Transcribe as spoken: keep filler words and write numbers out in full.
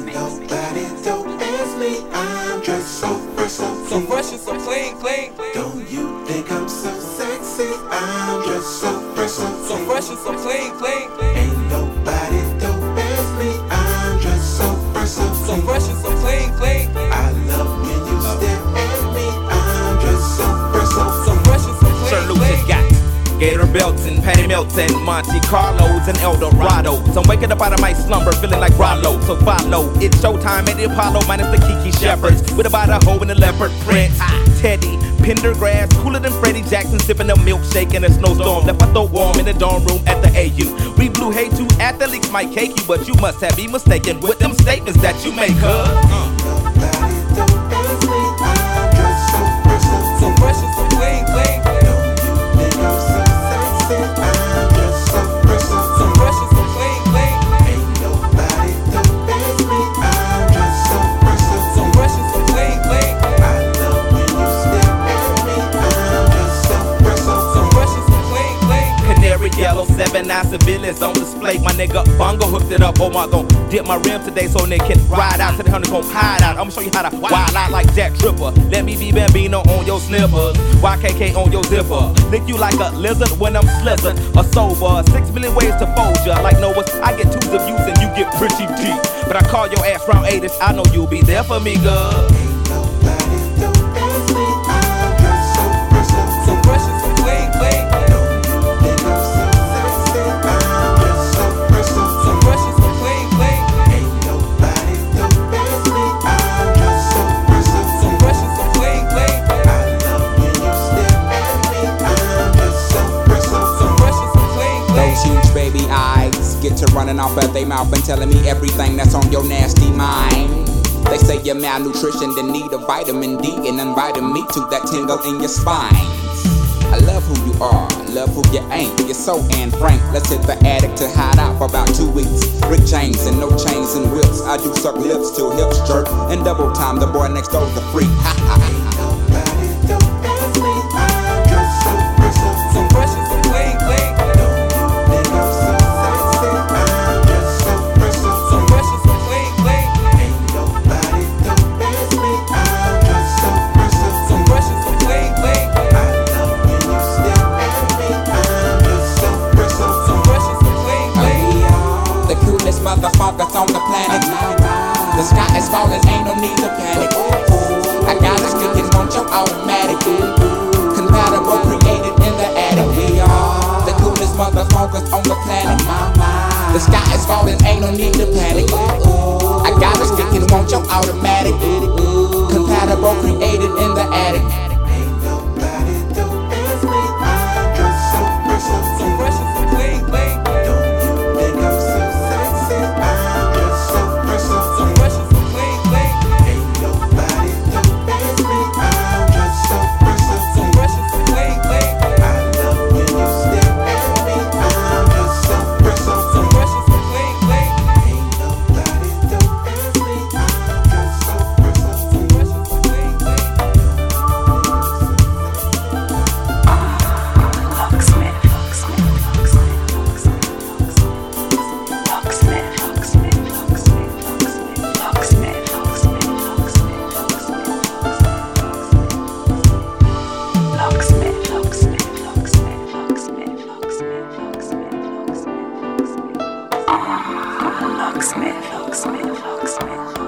Nobody dope as me. I'm dressed so fresh, so clean. So fresh and so clean, clean. Don't you think I'm so sexy? I'm dressed so fresh, so clean. So fresh and so clean, clean. Ain't nobody dope as me. I'm dressed so fresh, so clean. So fresh and so clean, clean. I love when you stare at me. I'm dressed so fresh, so So clean. fresh and so clean, Sir clean. Lucius got Gator belts and Patty Melts and Monte Carlos and Eldorados. I'm waking up out of my slumber feeling like Rollo. So follow, it's showtime at the Apollo minus the Kiki Shepherds. With about a hoe in the leopard print. Teddy, Pendergrass, cooler than Freddie Jackson, sipping a milkshake in a snowstorm. Left my throat warm in the dorm room at the A U. We blew hay two athletes might cake you, but you must have been mistaken with them statements that you make, huh? Nobody dope as me. I'm dressed so fresh, so So clean. fresh and so clean, clean. Don't you think I'm so sexy? I'm dressed so fresh, so So clean. fresh and so clean, clean. Ain't nobody dope as me. I'm dressed so fresh, so So clean. fresh and so clean, clean. I love when you stare at me. I'm dressed so fresh, so So clean. fresh and so clean, clean. Canary yellow, seven nine civilians on display. My nigga Bongo hooked it up. Oh my, gon' dip my rim today so they can ride out to the hundred, gon' hide out. I'ma show you how to wild out like Jack Tripper. Let me be Bambino on your snippers, Y K K on your zipper. Lick you like a lizard when I'm slizzard or sober. Six million ways to fold ya. Like Noah's, I get twos of views and you get pretty deep. But I call your ass round eighties. I know you'll be there for me, girl. Ain't nobody dope as me. I'm dressed so fresh, so So clean. fresh and so clean, clean. Don't you think I'm so sexy? I'm dressed so fresh, so So clean. fresh and so clean, clean. Ain't nobody dope as me. I'm dressed so fresh, so So clean. fresh and so clean, clean. I love when you stare at me. I'm just so fresh, so So fresh and so clean, clean. Those huge baby eyes get to running off at they mouth and telling me everything that's on your nasty mind. They say you're malnutrition, then need a vitamin D and inviting me to that tingle in your spine. I love who you are, love who you ain't. You're so Anne Frank. Let's hit the attic to hide out for about two weeks. Rick James and no chains and whips. I do suck lips till hips jerk and double time. The boy next door's the freak. Ha ha. nobody dope as me. I'm just so fresh, so So fresh and so clean, clean. Don't you think I'm so sexy? I'm just so fresh, so So fresh and so clean, clean. Ain't nobody dope as me. I'm just so fresh, so So fresh and so clean, clean. I love when you stare at me. I'm just so fresh, so So fresh and so clean, clean. The coolest motherfuckers on the planet. The sky is falling, ain't no need to panic. I got a stick and want your automatic. Compatible, created in the attic. We are the coolest motherfuckers on the planet. The sky is falling, ain't no need to panic. I got a stick and want your automatic. Compatible, created in the attic. Ain't nobody dope as me. I'm just so fresh, so So fresh and so clean, clean. Don't you think I'm so sexy? I'm just so fresh, so So fresh and so clean, clean. Ain't nobody dope as me. I'm just so fresh, so So fresh and so clean, clean. I love when you stare at me. I'm just so fresh, so So fresh and so clean, clean. Ain't nobody dope as me. I'm just so fresh, so So fresh and so clean, clean. Locksmith, locksmith, locksmith, locksmith, locksmith, locksmith, locksmith, locksmith, locksmith, locksmith, locksmith, locksmith, locksmith, locksmith, locksmith, locksmith, locksmith, locksmith, locksmith.